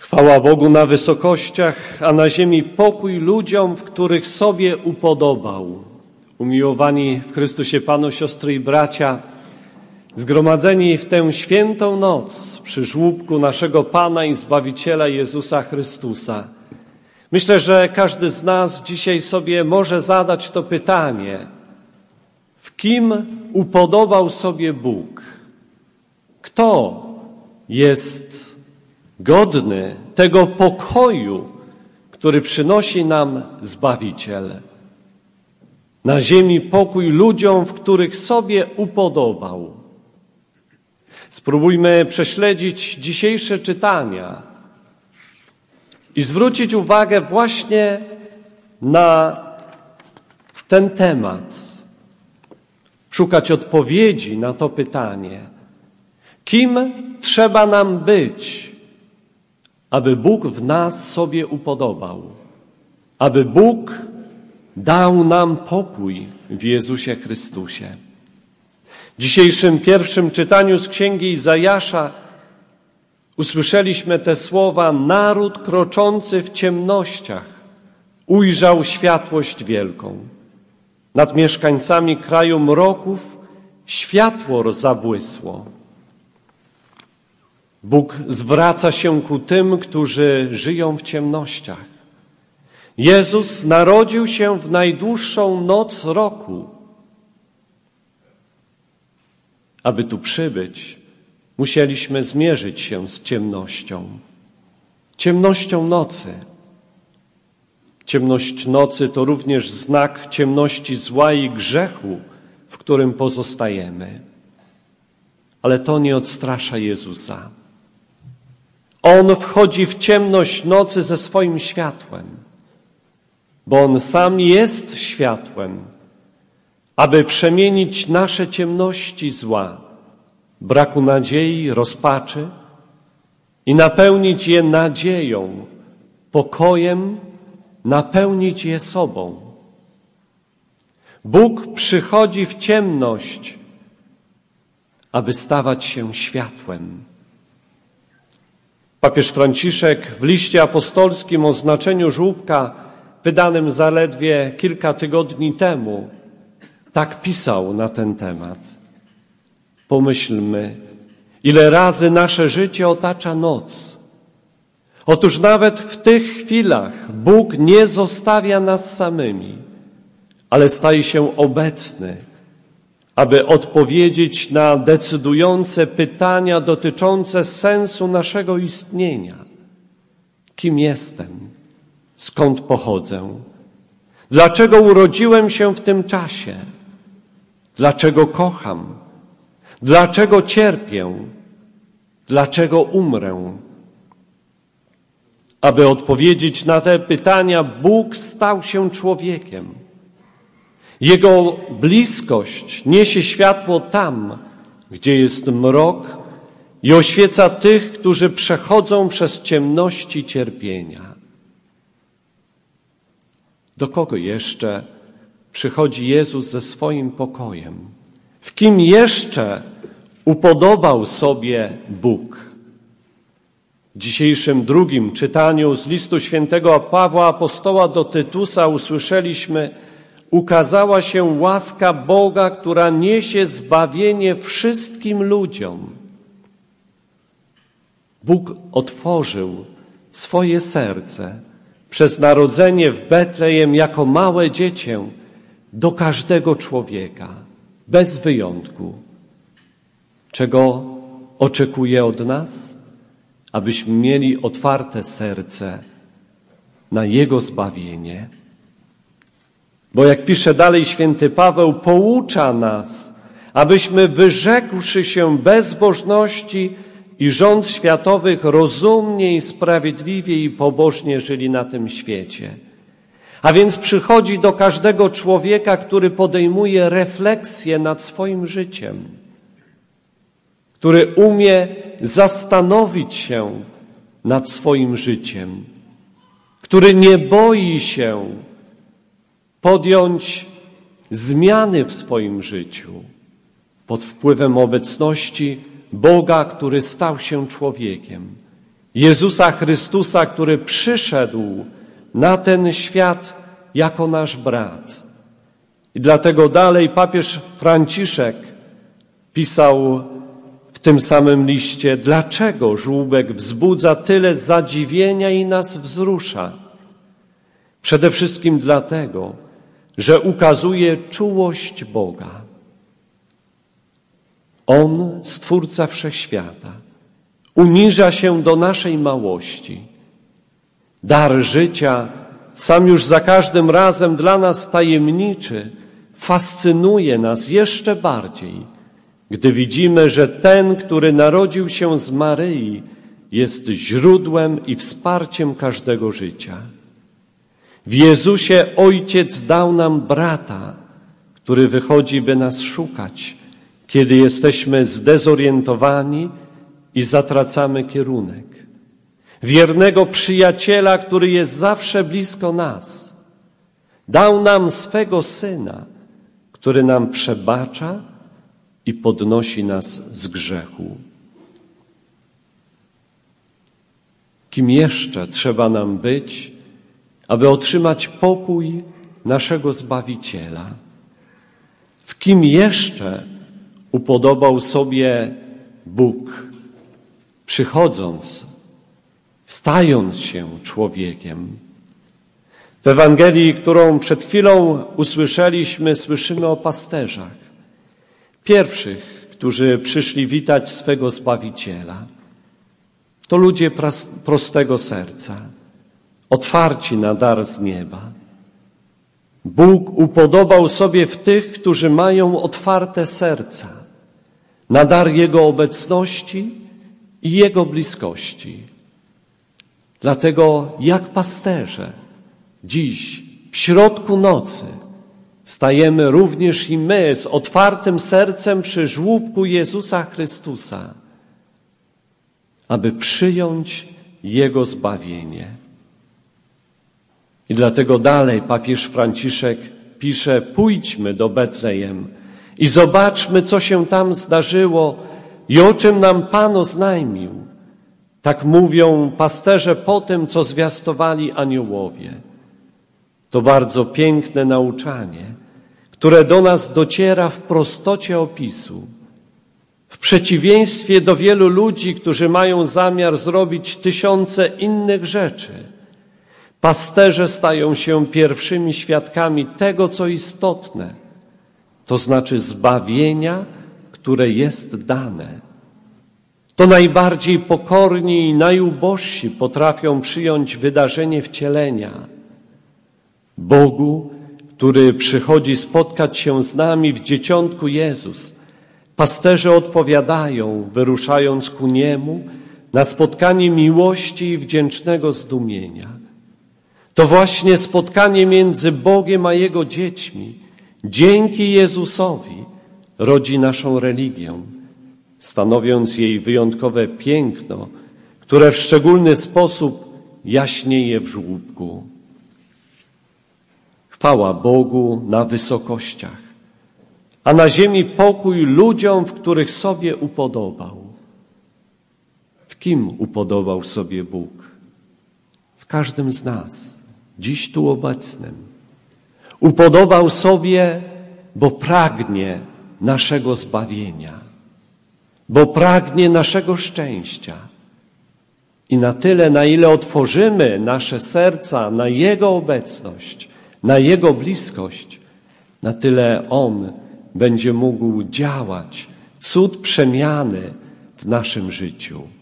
Chwała Bogu na wysokościach, a na ziemi pokój ludziom, w których sobie upodobał. Umiłowani w Chrystusie Panu, siostry i bracia, zgromadzeni w tę świętą noc przy żłóbku naszego Pana i Zbawiciela Jezusa Chrystusa. Myślę, że każdy z nas dzisiaj sobie może zadać to pytanie: w kim upodobał sobie Bóg? Kto jest godny tego pokoju, który przynosi nam Zbawiciel? Na ziemi pokój ludziom, w których sobie upodobał. Spróbujmy prześledzić dzisiejsze czytania i zwrócić uwagę właśnie na ten temat. Szukać odpowiedzi na to pytanie. Kim trzeba nam być, aby Bóg w nas sobie upodobał? Aby Bóg dał nam pokój w Jezusie Chrystusie. W dzisiejszym pierwszym czytaniu z Księgi Izajasza usłyszeliśmy te słowa: naród kroczący w ciemnościach ujrzał światłość wielką. Nad mieszkańcami kraju mroków światło zabłysło. Bóg zwraca się ku tym, którzy żyją w ciemnościach. Jezus narodził się w najdłuższą noc roku. Aby tu przybyć, musieliśmy zmierzyć się z ciemnością. Ciemnością nocy. Ciemność nocy to również znak ciemności zła i grzechu, w którym pozostajemy. Ale to nie odstrasza Jezusa. On wchodzi w ciemność nocy ze swoim światłem, bo On sam jest światłem, aby przemienić nasze ciemności zła, braku nadziei, rozpaczy i napełnić je nadzieją, pokojem, napełnić je sobą. Bóg przychodzi w ciemność, aby stawać się światłem. Papież Franciszek w liście apostolskim o znaczeniu żłóbka, wydanym zaledwie kilka tygodni temu, tak pisał na ten temat. Pomyślmy, ile razy nasze życie otacza noc. Otóż nawet w tych chwilach Bóg nie zostawia nas samymi, ale staje się obecny, aby odpowiedzieć na decydujące pytania dotyczące sensu naszego istnienia. Kim jestem? Skąd pochodzę? Dlaczego urodziłem się w tym czasie? Dlaczego kocham? Dlaczego cierpię? Dlaczego umrę? Aby odpowiedzieć na te pytania, Bóg stał się człowiekiem. Jego bliskość niesie światło tam, gdzie jest mrok, i oświeca tych, którzy przechodzą przez ciemności cierpienia. Do kogo jeszcze przychodzi Jezus ze swoim pokojem? W kim jeszcze upodobał sobie Bóg? W dzisiejszym drugim czytaniu z listu świętego Pawła apostoła do Tytusa usłyszeliśmy: ukazała się łaska Boga, która niesie zbawienie wszystkim ludziom. Bóg otworzył swoje serce przez narodzenie w Betlejem jako małe dziecię do każdego człowieka, bez wyjątku. Czego oczekuje od nas? Abyśmy mieli otwarte serce na Jego zbawienie. Bo jak pisze dalej święty Paweł, poucza nas, abyśmy wyrzekłszy się bezbożności i rząd światowych rozumnie i sprawiedliwie i pobożnie żyli na tym świecie. A więc przychodzi do każdego człowieka, który podejmuje refleksję nad swoim życiem, który umie zastanowić się nad swoim życiem, który nie boi się podjąć zmiany w swoim życiu pod wpływem obecności Boga, który stał się człowiekiem Jezusa Chrystusa, który przyszedł na ten świat jako nasz brat. I dlatego dalej papież Franciszek pisał w tym samym liście, dlaczego żłóbek wzbudza tyle zadziwienia i nas wzrusza. Przede wszystkim dlatego, że ukazuje czułość Boga. On, Stwórca Wszechświata, uniża się do naszej małości. Dar życia, sam już za każdym razem dla nas tajemniczy, fascynuje nas jeszcze bardziej, gdy widzimy, że ten, który narodził się z Maryi, jest źródłem i wsparciem każdego życia. W Jezusie Ojciec dał nam brata, który wychodzi, by nas szukać, kiedy jesteśmy zdezorientowani i zatracamy kierunek. Wiernego przyjaciela, który jest zawsze blisko nas. Dał nam swego Syna, który nam przebacza i podnosi nas z grzechu. Kim jeszcze trzeba nam być, aby otrzymać pokój naszego Zbawiciela? W kim jeszcze upodobał sobie Bóg, przychodząc, stając się człowiekiem? W Ewangelii, którą przed chwilą usłyszeliśmy, słyszymy o pasterzach. Pierwszych, którzy przyszli witać swego Zbawiciela. To ludzie prostego serca, otwarci na dar z nieba. Bóg upodobał sobie w tych, którzy mają otwarte serca, na dar Jego obecności i Jego bliskości. Dlatego jak pasterze dziś w środku nocy stajemy również i my z otwartym sercem przy żłóbku Jezusa Chrystusa, aby przyjąć Jego zbawienie. I dlatego dalej papież Franciszek pisze, pójdźmy do Betlejem i zobaczmy, co się tam zdarzyło i o czym nam Pan oznajmił. Tak mówią pasterze po tym, co zwiastowali aniołowie. To bardzo piękne nauczanie, które do nas dociera w prostocie opisu. W przeciwieństwie do wielu ludzi, którzy mają zamiar zrobić tysiące innych rzeczy, pasterze stają się pierwszymi świadkami tego, co istotne, to znaczy zbawienia, które jest dane. To najbardziej pokorni i najubożsi potrafią przyjąć wydarzenie wcielenia. Bogu, który przychodzi spotkać się z nami w Dzieciątku Jezus, pasterze odpowiadają, wyruszając ku Niemu na spotkanie miłości i wdzięcznego zdumienia. To właśnie spotkanie między Bogiem a Jego dziećmi, dzięki Jezusowi, rodzi naszą religię, stanowiąc jej wyjątkowe piękno, które w szczególny sposób jaśnieje w żłóbku. Chwała Bogu na wysokościach, a na ziemi pokój ludziom, w których sobie upodobał. W kim upodobał sobie Bóg? W każdym z nas, dziś tu obecnym. Upodobał sobie, bo pragnie naszego zbawienia, bo pragnie naszego szczęścia. I na tyle, na ile otworzymy nasze serca na Jego obecność, na Jego bliskość, na tyle On będzie mógł działać cud przemiany w naszym życiu.